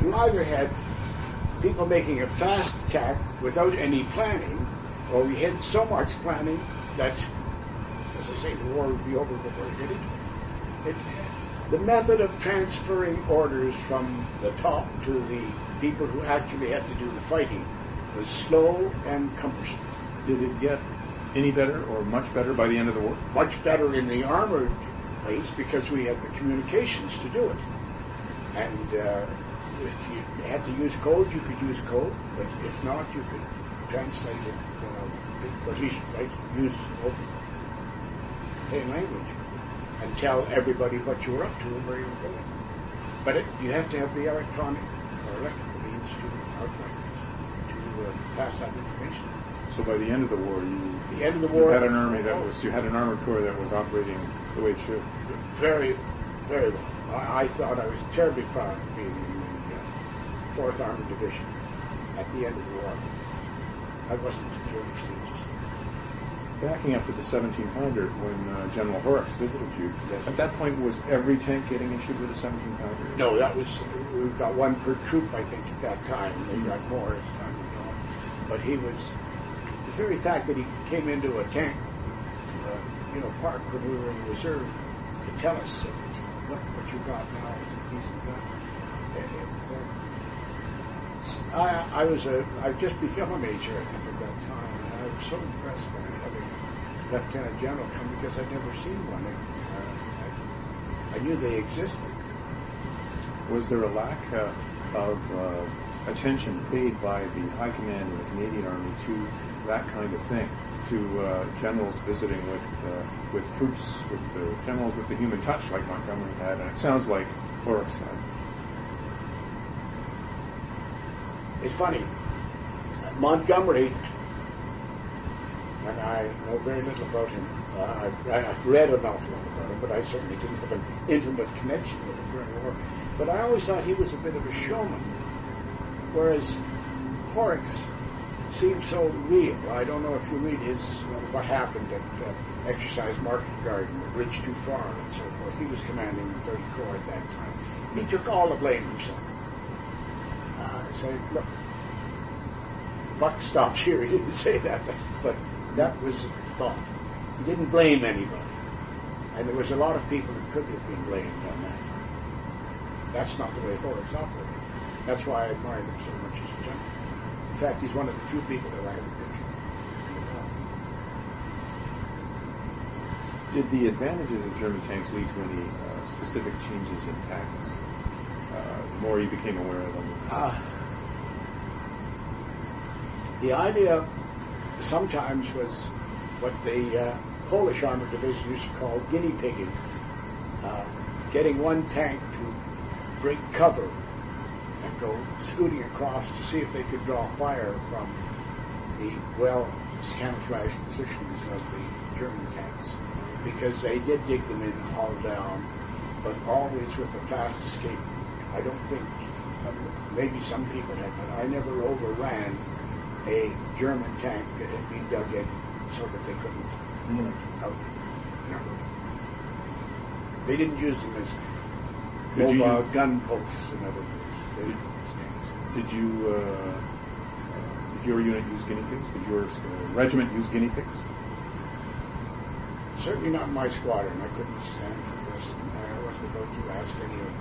you either had people making a fast attack without any planning, or we had so much planning that, as I say, the war would be over before it did it. The method of transferring orders from the top to the people who actually had to do the fighting was slow and cumbersome. Did it get any better or much better by the end of the war? Much better in the armored place because we had the communications to do it. And if you had to use code, you could use code, but if not, you could translate it, or at least use plain language and tell everybody what you were up to and where you were going. But you have to have the electronic or electrical means to pass that information. So by the end of the war, you had an army you had an armored corps that was operating the way it should. Very, very well. I thought I was terribly proud of being in the 4th Armored Division at the end of the war. I wasn't in the early stages. Backing up to the 1700, when General Horrocks visited you, yes. At that point, was every tank getting issued with a 17-pounder? No, we got one per troop, I think, at that time. They got more as time went on. But he was, the very fact that he came into a tank, park when we were in reserve, to tell us, look what you got now is a decent gun. I'd just become a major, I think, at that time, and I was so impressed by having Lieutenant General come because I'd never seen one. I knew they existed. Was there a lack of attention paid by the High Command of the Canadian Army to that kind of thing, to generals visiting with troops, with the generals with the human touch like Montgomery had, and it sounds like Horrocks had? It's funny. Montgomery, and I know very little about him. I've read an awful lot about him, but I certainly didn't have an intimate connection with him during the war. But I always thought he was a bit of a showman, whereas Horrocks seemed so real. I don't know if you read his what happened at Exercise Market Garden, the Bridge Too Far, and so forth. He was commanding the 3rd Corps at that time. He took all the blame himself. Saying, look, the buck stops here. He didn't say that, but that was his thought. He didn't blame anybody. And there was a lot of people who could have been blamed on that. That's not the way Horrocks operated. That's why I admired him so much as a general. In fact, he's one of the few people that I have a picture of. Did the advantages of German tanks lead to any specific changes in tactics? The more you became aware of them? The idea sometimes was what the Polish Armored Division used to call guinea pigging, getting one tank to break cover and go scooting across to see if they could draw fire from the well-camouflaged positions of the German tanks, because they did dig them in and haul down, but always with a fast escape. I don't think, maybe some people had, but I never overran a German tank that had been dug in so that they couldn't out. No. They didn't use them as mobile gun posts in other words. They didn't use tanks. Did your unit use guinea pigs? Did your regiment use guinea pigs? Certainly not in my squadron. I couldn't stand for this. I wasn't about to ask any of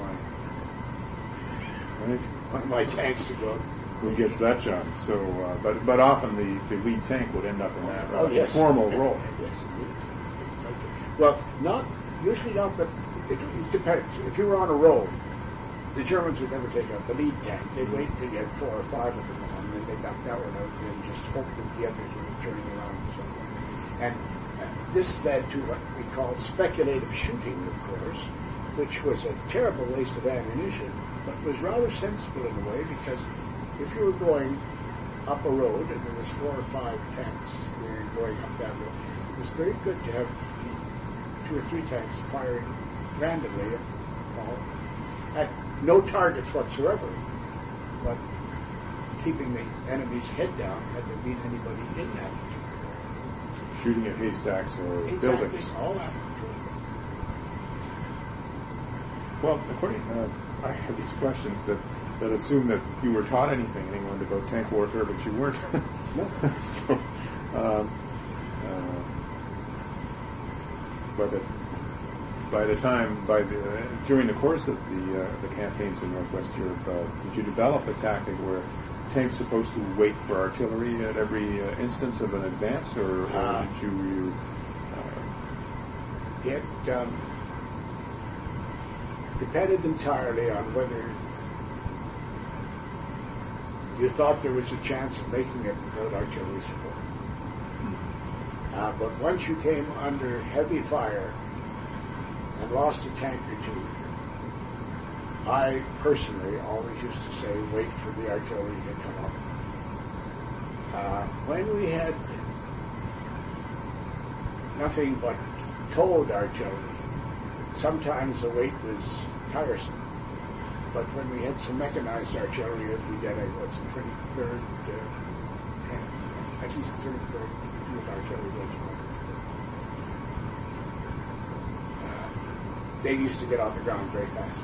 my tanks to go. Who gets that job? So, but often the lead tank would end up in that formal role. Yes. Well, usually not, but it depends. If you were on a road, the Germans would never take out the lead tank. They'd wait until you had 4 or 5 of them on, and then they'd knock that one out and just hope that the others were turning around and so on. And this led to what we call speculative shooting, of course, which was a terrible waste of ammunition, but was rather sensible in a way, because if you were going up a road and there was 4 or 5 tanks going up that road, it was very good to have 2 or 3 tanks firing randomly at no targets whatsoever, but keeping the enemy's head down had there been anybody in that particular area. Shooting at haystacks or buildings. All that. Well, according I have these questions that assume that you were taught anything in England about tank warfare, but you weren't. No. So, during the course of the campaigns in Northwest Europe, did you develop a tactic where tanks supposed to wait for artillery at every instance of an advance, or did you? It depended entirely on whether you thought there was a chance of making it without artillery support. But once you came under heavy fire and lost a tank or two, I personally always used to say, wait for the artillery to come up. When we had nothing but towed artillery, sometimes the wait was tiresome. But when we had some mechanized artillery, as we did, it was the 23rd, at least 33rd Field Artillery Regiment. They used to get off the ground very fast.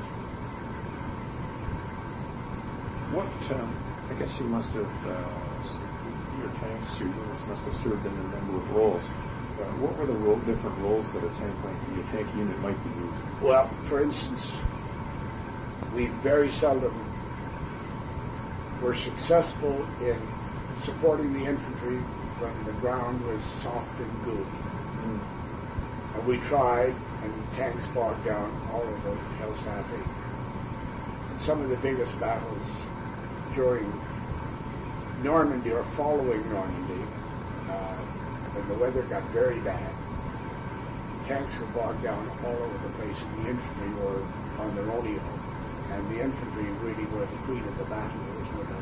What, I guess you must have, your tanks, your units must have served in a number of roles. What were the different roles that a tank unit might be used? Well, for instance, we very seldom were successful in supporting the infantry when the ground was soft and gooey. And we tried, and tanks bogged down all over Elsafi. And some of the biggest battles during Normandy or following Normandy, when the weather got very bad, tanks were bogged down all over the place, and the infantry were on their own heel. And the infantry really were the queen of the battle. There was no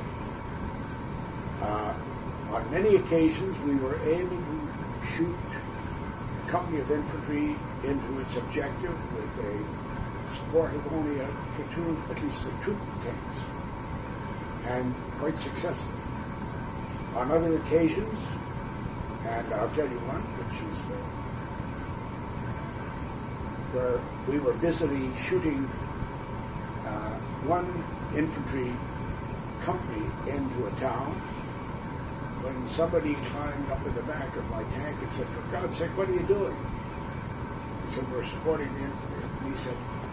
doubt. On many occasions, we were able to shoot a company of infantry into its objective with a support of only a platoon, at least a troop of tanks, and quite successful. On other occasions, and I'll tell you one, which is where we were busily shooting one infantry company into a town, when somebody climbed up in the back of my tank and said, "For God's sake, what are you doing?" He said, "We're supporting the infantry." And he said,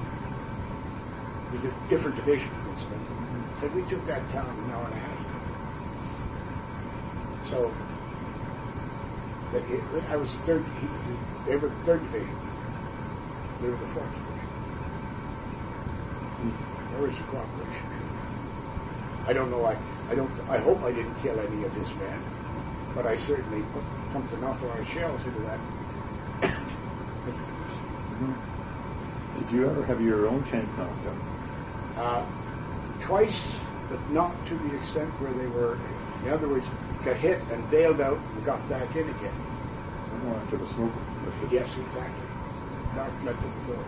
it was a different division, incidentally. He said, "We took that town in an hour and a half." So, I was the third, they were the third division. We were the fourth division. Where is the cooperation? I don't know. I hope I didn't kill any of his men, but I certainly pumped an awful lot of shells into that. Did you ever have your own tank knocked out? Twice, but not to the extent where they were. In other words, got hit and bailed out and got back in again. After the smoke. Yes, exactly. Not let them go.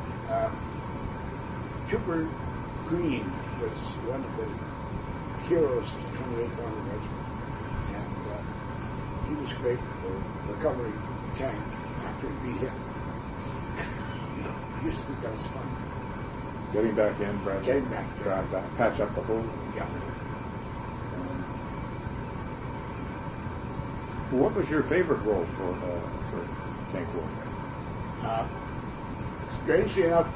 Trooper Green was one of the heroes of the 28th Army Regiment, and he was great for recovering the tank after it beat him. I used to think that was fun. Getting back in, drive back, patch up the hole. Yeah. What was your favorite role for tank warfare? Strangely enough,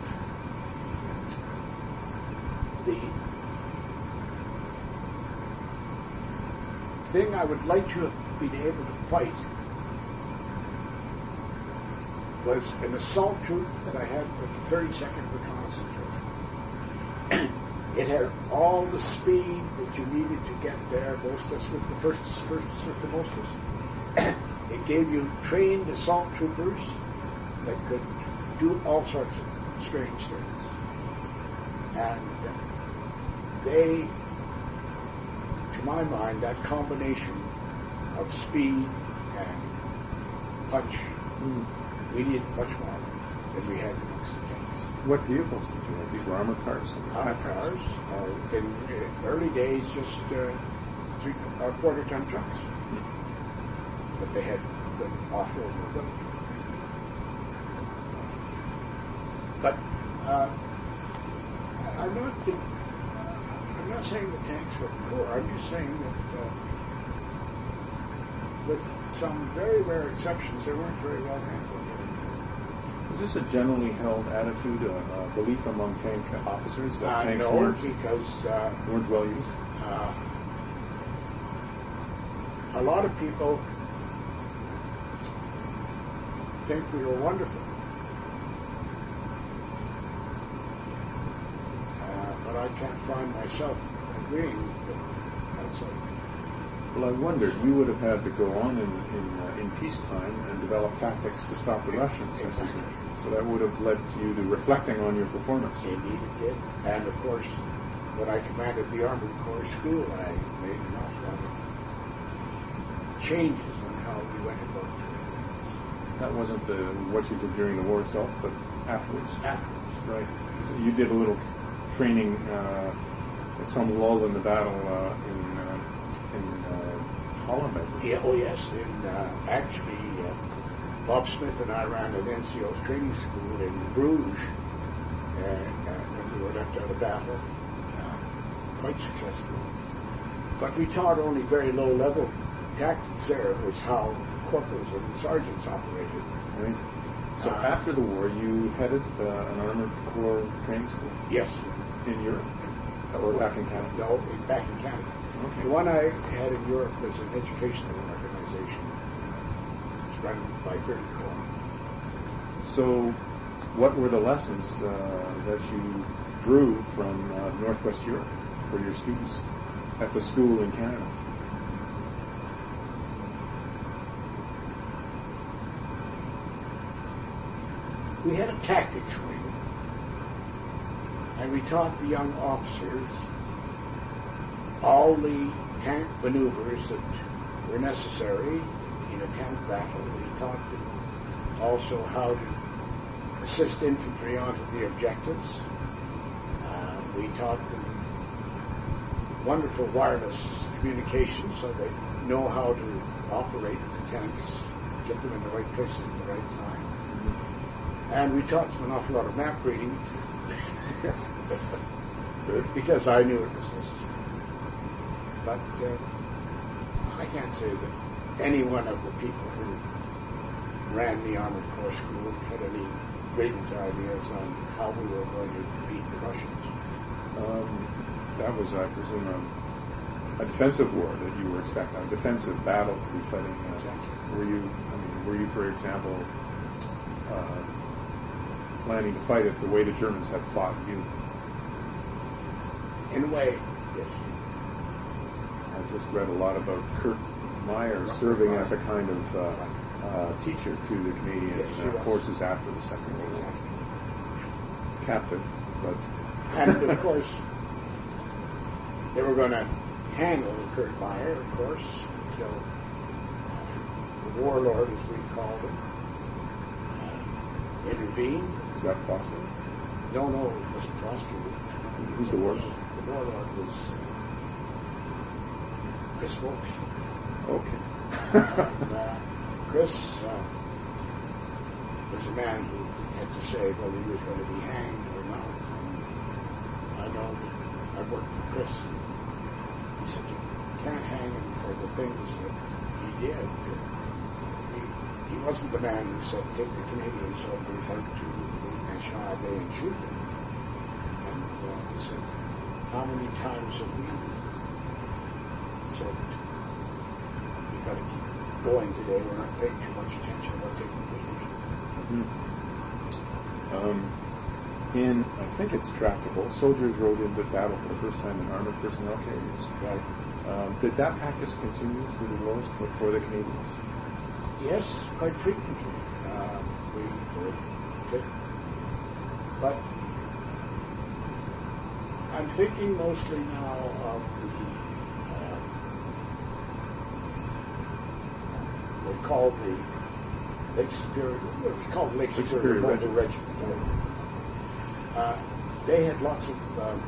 the thing I would like to have been able to fight was an assault troop that I had with the 32nd Reconnaissance Regiment. It had all the speed that you needed to get there, mostest with the firstest with the mostest. It gave you trained assault troopers that could do all sorts of strange things. And they, to my mind, that combination of speed and punch, we needed much more than we had amongst the tanks. What vehicles did you have? These were armored cars? Armored cars, in early days, just quarter-ton trucks. But they had good off-road mobility. But I'm not saying the tanks were poor. I'm just saying that with some very rare exceptions, they weren't very well handled. Is this a generally held attitude, a belief among tank officers that tanks no, weren't well used? A lot of people think we were wonderful. But I can't find myself agreeing with that sort of thing. Well, I wondered, you would have had to go on in peacetime and develop tactics to stop the Russians. Exactly. So that would have led you to reflecting on your performance. Indeed it did. And of course, when I commanded the Armored Corps School, I made an awful lot of changes on how we went about doing things. That wasn't what you did during the war itself, but afterwards. Afterwards. Right. So you did a little training at some lull in the battle in Holland, I believe. Yeah, oh yes. Actually, Bob Smith and I ran an NCO's training school in Bruges when we were left out of battle. Quite successful. But we taught only very low-level tactics there. It was how corporals and sergeants operated. Right. So after the war, you headed an Armored Corps training school? Yes. In Europe? Or back in Canada? No, back in Canada. Okay. The one I had in Europe was an educational organization. It's run by 30 Corps. So what were the lessons that you drew from Northwest Europe for your students at the school in Canada? We had a tactics wing, and we taught the young officers all the tank maneuvers that were necessary in a tank battle. We taught them also how to assist infantry onto the objectives. We taught them wonderful wireless communication so they know how to operate the tanks, get them in the right places at the right time. And we taught them an awful lot of map reading because I knew it was necessary. But I can't say that any one of the people who ran the Armored Corps School had any brilliant ideas on how we were going to beat the Russians. That was, I presume, a defensive war that you were expecting, a defensive battle to be fighting. Exactly. Were you, for example, planning to fight it the way the Germans had fought you? In a way, yes. I just read a lot about Kurt Meyer serving as a kind of teacher to the Canadian forces after the Second World War. Captive, but... And, of course, they were going to handle Kurt Meyer, of course, until the warlord, as we called him, intervened. Is that Foster? No, it wasn't Foster. Who's the warlord? The warlord was Chris Wilkes. Okay. And, Chris was a man who had to say whether he was going to be hanged or not. And I know that I worked for Chris. He said, you can't hang him for the things that he did. He wasn't the man who said, take the Canadian soldiers out to the National Army and shoot them. And he said, how many times have we said, we've got to keep going today, we're not paying too much attention about taking prisoners. I think it's tractable. Soldiers rode into battle for the first time in armored personnel carriers. Right. Did that practice continue through the wars for the Canadians? Yes, quite frequently. We would. But I'm thinking mostly now of they're called the Lake Superior. It's called Lake Superior Mobile Regiment. They had lots of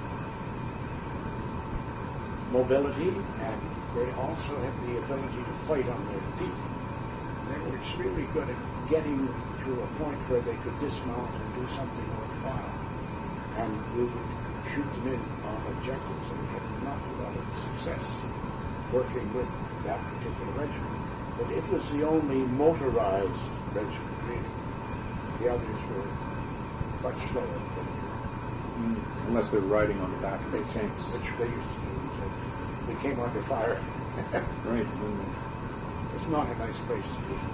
mobility, and they also had the ability to fight on their feet. They were extremely good at getting to a point where they could dismount and do something worthwhile. And we would shoot them in on objectives, and we had an awful lot of success working with that particular regiment. But it was the only motorized regiment, really. The others were much slower. Unless they're riding on the back of their tanks. Which they used to do. So they came under fire. Right. It's not a nice place to be.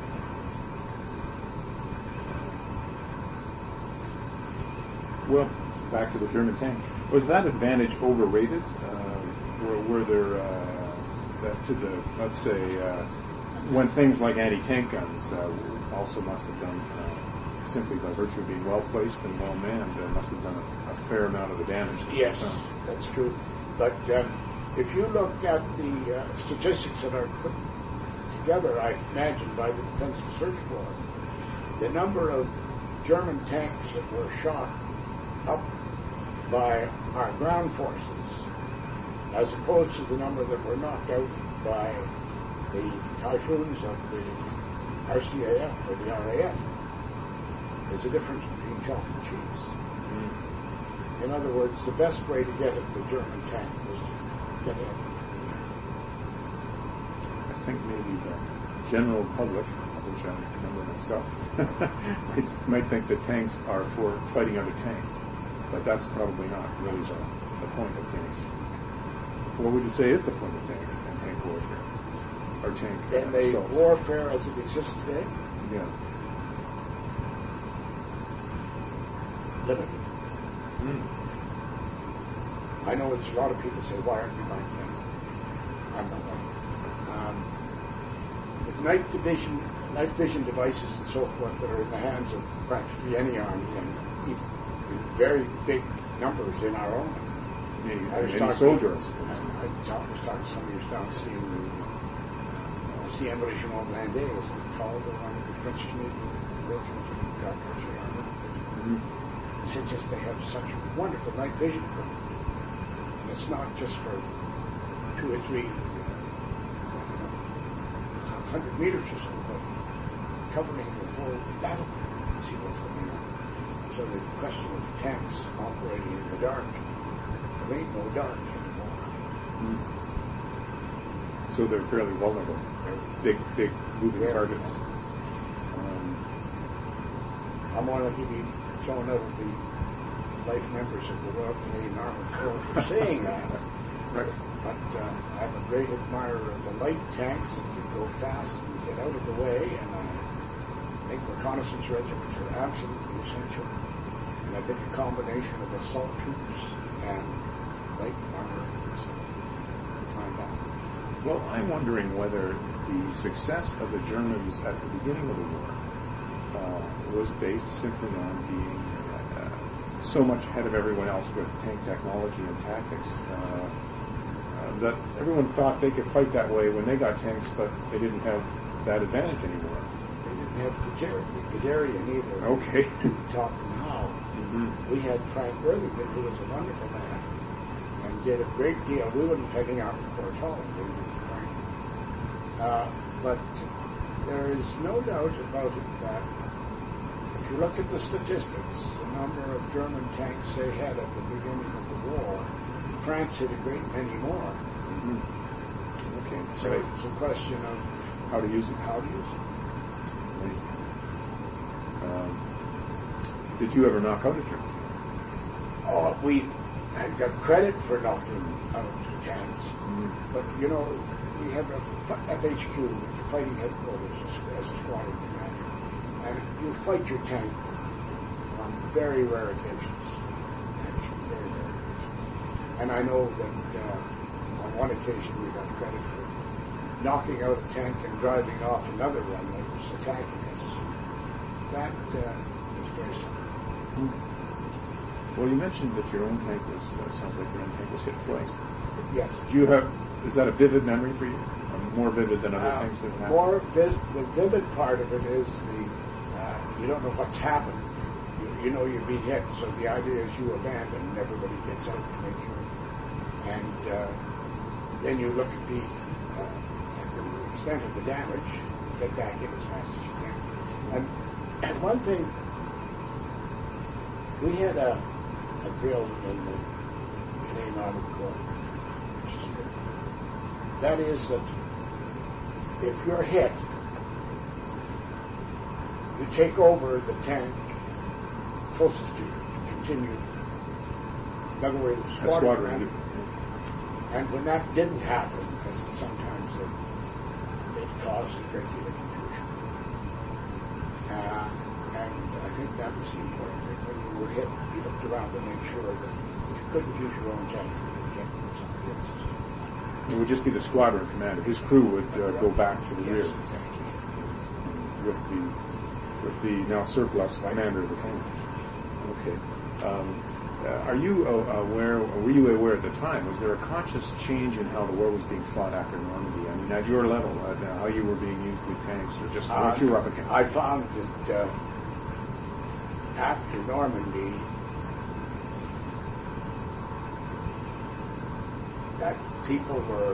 Well, back to the German tank. Was that advantage overrated? Were there, let's say, when things like anti-tank guns also must have done, simply by virtue of being well-placed and well-manned, must have done a fair amount of the damage? Yes, that's true. But if you look at the statistics that are put together, I imagine, by the Defense Research Board, the number of German tanks that were shot up by our ground forces, as opposed to the number that were knocked out by the Typhoons of the RCAF or the RAF, there's a difference between chalk and cheese. In other words, the best way to get at the German tank was to get it. I think maybe the general public, of which I'm a member myself, might think that tanks are for fighting other tanks. But that's probably not really the point of tanks. What would you say is the point of tanks and tank warfare? Or tank and the assaults? Warfare as it exists today? Yeah. Limited. I know it's a lot of people say, why aren't you buying tanks? I'm not one. With night vision devices and so forth that are in the hands of practically any army, and even very big numbers in our own. I was talking soldiers. I was talking to somebody who's down seeing the CM Regiment Landais, as they call it, one of the French Canadian regiment of country army. He said just they have such wonderful night vision equipment. And it's not just for 2 or 3 100 meters or so, but covering the whole battlefield to see what's going on. So the question of tanks operating in the dark, there ain't no dark anymore. So they're fairly vulnerable. They're big moving targets. I'm one of you be thrown out of the life members of the Royal Canadian Armored Corps for saying that. Right. But I'm a great admirer of the light tanks that can go fast and get out of the way, and I think reconnaissance regiments are absolutely essential. And I think a combination of assault troops and light armor is find out. Well, I'm wondering whether the success of the Germans at the beginning of the war was based simply on being so much ahead of everyone else with tank technology and tactics that everyone thought they could fight that way when they got tanks, but they didn't have that advantage anymore. They didn't have Guderian either. Okay. Taught them how. We had Frank Worthington, who was a wonderful man, and did a great deal. We wouldn't have any Army Corps at all if we didn't have Frank. But there is no doubt about it that if you look at the statistics, the number of German tanks they had at the beginning of the war, France had a great many more. Okay. So it's a question of how to use it. Did you ever knock out a German? Oh, we got credit for knocking out tanks, but you know, we have a FHQ, the fighting headquarters, as a squadron commander, and you fight your tank on very rare occasions. Actually, very rare occasions. And I know that on one occasion we got credit for knocking out a tank and driving off another one that was attacking us. That was very simple. Well, you mentioned that your own tank was, sounds like your own tank was hit twice. Yes. Is that a vivid memory for you? More vivid than other things that happened? The vivid part of it is you don't know what's happened. You know you're being hit, so the idea is you abandon and everybody gets out to make sure. And then you look at the extent of the damage, get back in as fast as you can. And one thing, we had a drill in the Canadian Army Corps, which is good. That is that if you're hit, you take over the tank closest to you to continue. In other words, squadron. And when that didn't happen, because sometimes it caused a great deal of confusion. And I think that was the important thing. When you were hit, you looked around to make sure that if you couldn't use your own tank, you could get somebody else's. It would just be the squadron commander. His crew would go back to the rear. Exactly. With the now surplus commander of the tank. Okay. Are you aware, or were you aware at the time, was there a conscious change in how the war was being fought after Normandy? I mean, at your level, how you were being used with tanks, or just what you were up against? I found that after Normandy, that people were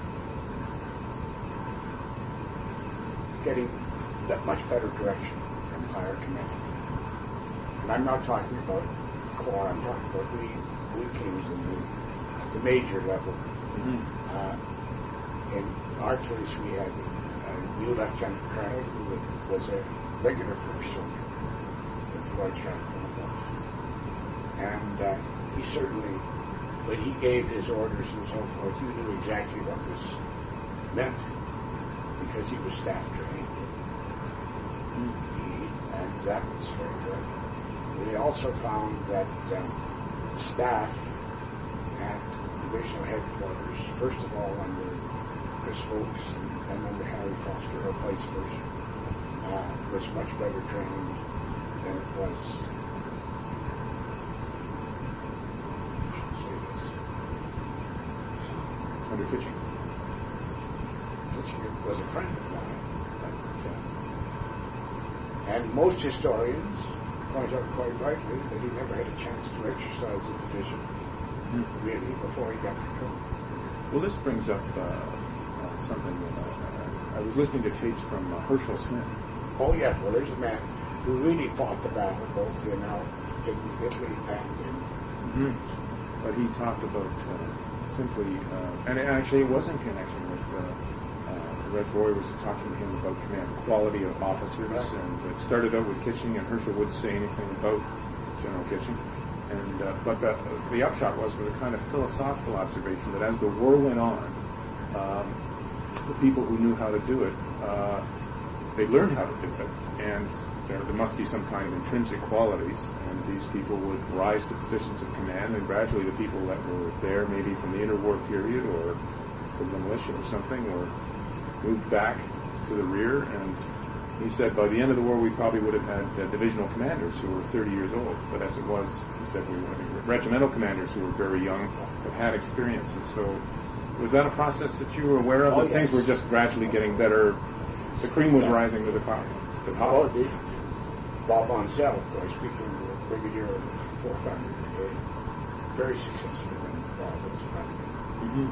getting that much better direction from higher command. And I'm not talking about Corps, I'm talking about we came at the major level. Mm-hmm. In our case, we had a new Lieutenant Colonel who was a regular first soldier with the Royal Strathcona Force. And he certainly, when he gave his orders and so forth, he knew exactly what was meant because he was staff trained. And that was very good. We also found that the staff at divisional headquarters, first of all under Chris Folks and under Harry Foster, or vice versa, was much better trained than it was. I should say this. Under Kitching. Kitching was a friend of mine. And most historians point out quite rightly that he never had a chance to exercise the division really before he got control. Well, this brings up something that I was listening to tapes from Herschel Smith. Oh yes, well there's a man who really fought the battle both in Italy and in. But he talked about simply, and actually it was in connection with Red Roy was talking to him about command quality of officers, right. And it started out with Kitching, and Herschel wouldn't say anything about General Kitching. And but the upshot was a kind of philosophical observation that as the war went on, the people who knew how to do it, they learned how to do it, and there must be some kind of intrinsic qualities, and these people would rise to positions of command, and gradually the people that were there, maybe from the interwar period or from the militia or something, or moved back to the rear, and he said by the end of the war we probably would have had divisional commanders who were 30 years old, but as it was, he said we were regimental commanders who were very young but had experience. And so was that a process that you were aware of, that yes. Things were just gradually getting better, the cream was rising to the top? Oh, indeed. Bob Monsell, of course, became the brigadier of the 4th Army Brigade, very successful when Bob was running.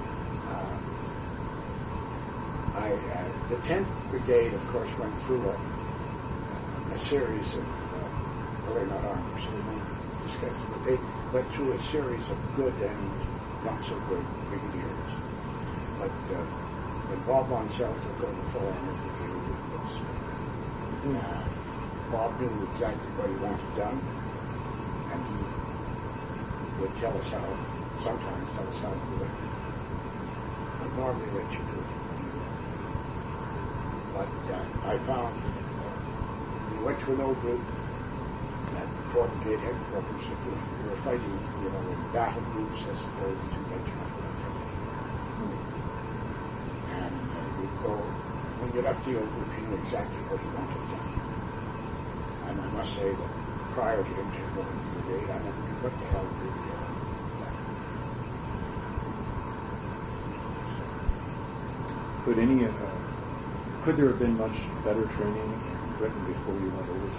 The 10th Brigade, of course, went through a series of, well, they're not armed, so we won't discuss it, but they went through a series of good and not so good brigadiers. But when Bob Monsell took over the 4th Army Brigade, it was, Bob knew exactly what he wanted done, and he would tell us how, sometimes tell us how to do it. But normally let you do it. But I found we went to an old group at 4th Brigade headquarters. If we were fighting, in battle groups as opposed to regiment. And we'd go, when you left the old group, you knew exactly what you wanted done. And I must say that prior to him taking over the brigade, I never knew what the hell we were doing. Could there have been much better training in Britain before you went over to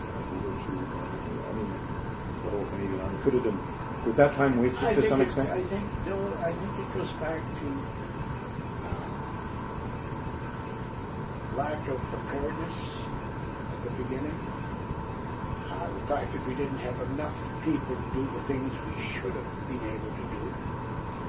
the whole Canadian Army? Could it have been, was that time wasted to some extent? I think it goes back to lack of preparedness at the beginning. The fact that we didn't have enough people to do the things we should have been able to do.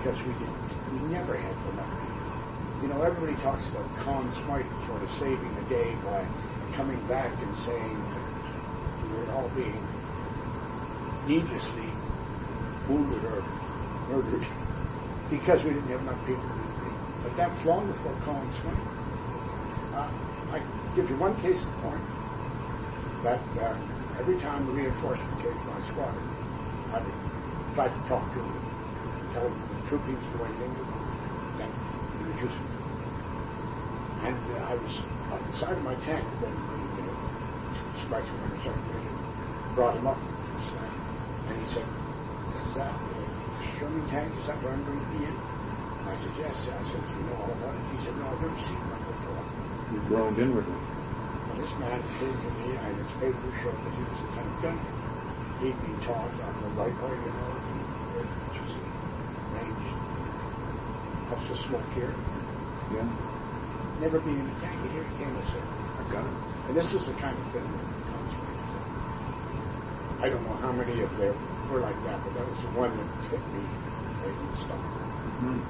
because we never had the money. You know, everybody talks about Conn Smythe sort of saving the day by coming back and saying that we were all being needlessly wounded or murdered because we didn't have enough people to do things. But that was long before Conn Smythe. I give you one case in point that every time the reinforcement came to my squadron, I would try to talk to them, tell them the trooping was doing things, then he would use it. And I was on the side of my tank when the Spice Commander Secretary brought him up this night, and he said, "Is that the Sherman tank? Is that where I'm going to be in?" And I said, "Yes." I said, "Do you know all about it?" He said, "No, I've never seen one before." You groaned inwardly. Well, this man came to me, and his papers showed that he was a lieutenant gunner. He'd been taught on the rifle, you know, which is a range, puffs of smoke here. Yeah. Never been in a tank, and here he came and said, "I've got it." And this is the kind of thing that comes from it. I don't know how many of them were like that, but that was the one that hit me right in the stomach. Mm-hmm.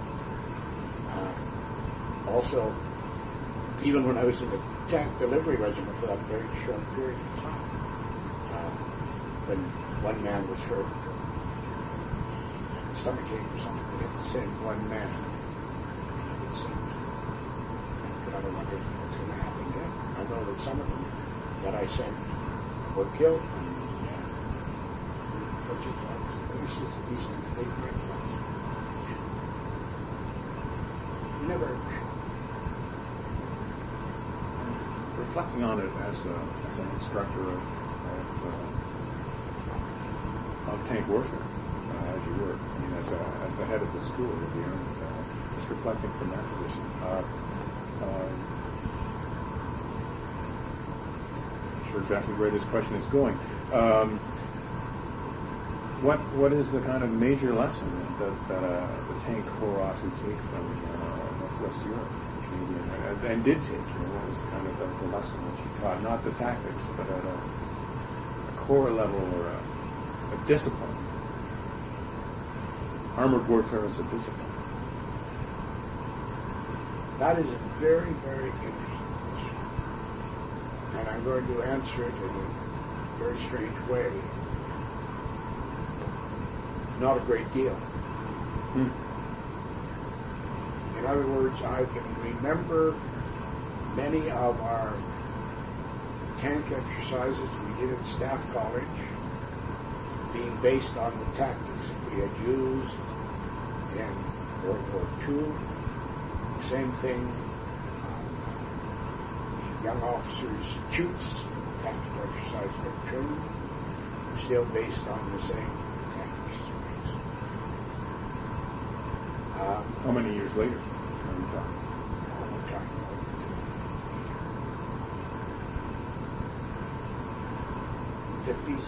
Also, even when I was in the tank delivery regiment for that very short period of time, when one man was hurt, a stomach ache or something, they had to send one man. He would send. But I wondered what's going to happen then. I know that some of them that I sent were killed. This is these eighth grade ones. You never sure. Reflecting on it as an instructor of tank warfare, as you were, I mean, as the head of the school of the Army, just reflecting from that position. Not sure exactly where this question is going. What is the kind of major lesson that the tank corps ought to take from Northwest Europe, Canadian, and did take? You know, what was kind of the lesson that you taught? Not the tactics, but at a corps level or a discipline. Armored warfare is a discipline. That is a very, very interesting question, and I'm going to answer it in a very strange way. Not a great deal. In other words, I can remember many of our tank exercises we did at Staff College being based on the tactics that we had used in World War II. The same thing, the young officers' chutes, tactical exercises they were trained, still based on the same. How many years later are we talking? We're talking about 50s.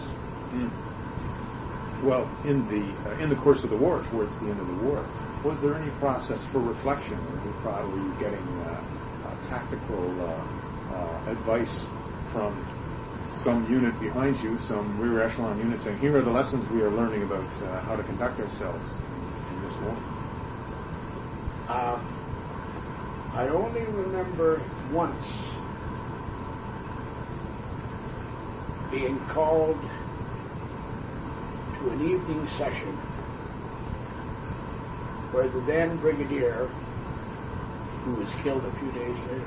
Well, in the course of the war, towards the end of the war, was there any process for reflection? Were you getting tactical advice from some unit behind you, some rear echelon unit, saying, "Here are the lessons we are learning about how to conduct ourselves in this war"? I only remember once being called to an evening session where the then brigadier, who was killed a few days later,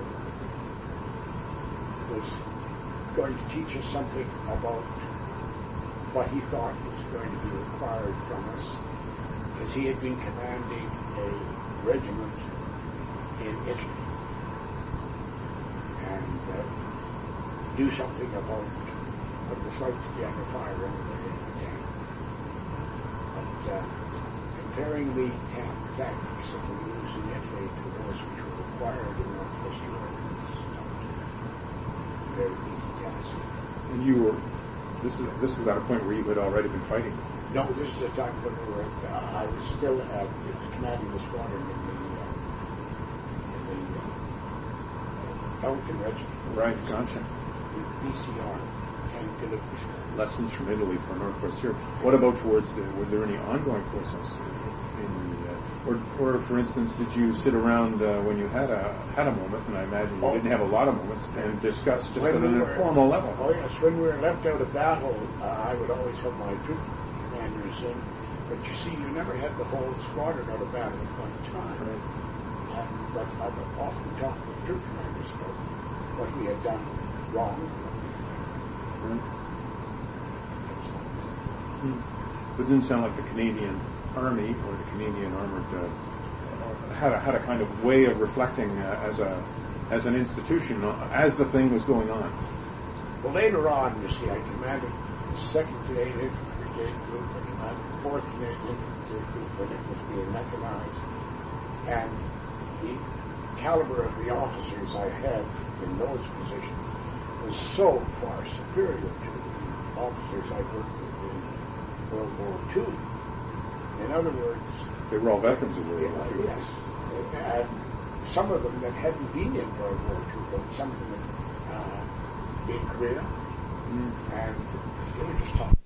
was going to teach us something about what he thought was going to be required from us, because he had been commanding a regiment in Italy, and do something about what it was like to be under fire in the tank. But comparing the tank tactics that we used in Italy to those which were required in Northwest Europe is a very easy task. And you were, this was at a point where you had already been fighting? No, this is a time when we were I was still commanding the squadron in the Pelican Regiment. Right, gotcha. The BCR, Tank Delivery School. Lessons from Italy for Northwest Europe. What about was there any ongoing process in the Or for instance, did you sit around when you had a moment, and I imagine you didn't have a lot of moments, and discuss just at an informal level? Oh yes, when we were left out of battle, I would always have my troop commanders in. But you see, you never had the whole squadron out of battle at one time. Right. But I would often talk with troop commanders about what we had done wrong. Right. But it didn't sound like the Canadian Army or the Canadian Armored had a kind of way of reflecting as an institution as the thing was going on. Well, later on, you see, I commanded the 2nd Canadian Infantry Brigade Group, I commanded the 4th Canadian Infantry Group when it was being mechanized, and the caliber of the officers I had in those positions was so far superior to the officers I worked with in World War II. In other words, they were all veterans of World War II. Yes. And some of them that hadn't been in World War II, but some of them had been in Korea. And they were just tough.